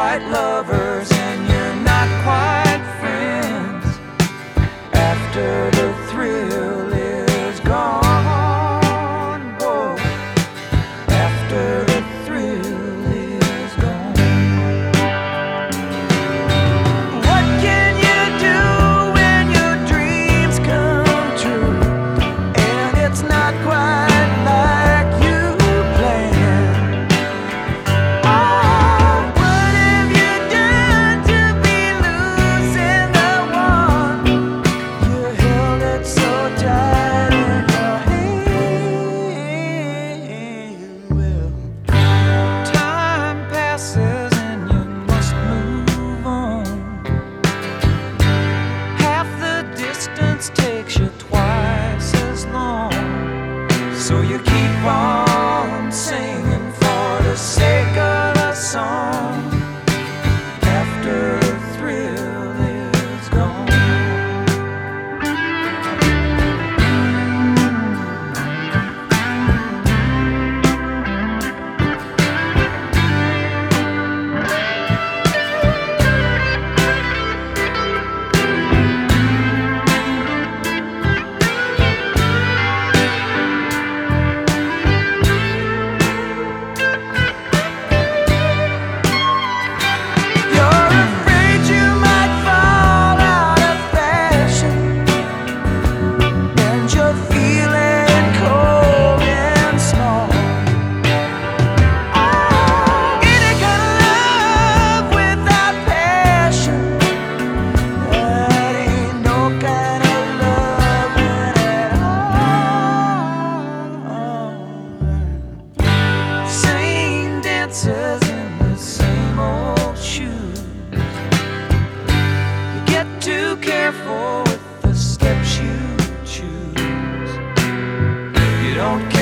quite lovers and you're not quite friends after the thrill is gone. Whoa. After the thrill is gone. What can you do when your dreams come true and it's not quite like you planned? Oh, what have you done to be losing the one you held it so tight in your hand? Well, time passes and you must move on. Half the distance takes you twice as long. So you keep on singing for the sake of the song after the thrill is gone. You're afraid you might fall out of fashion, and you're feeling cold and small. Any kind of love without passion, that ain't no kind of loving at all. Same dances in the same old shoes. You get too careful with the steps you choose. You don't care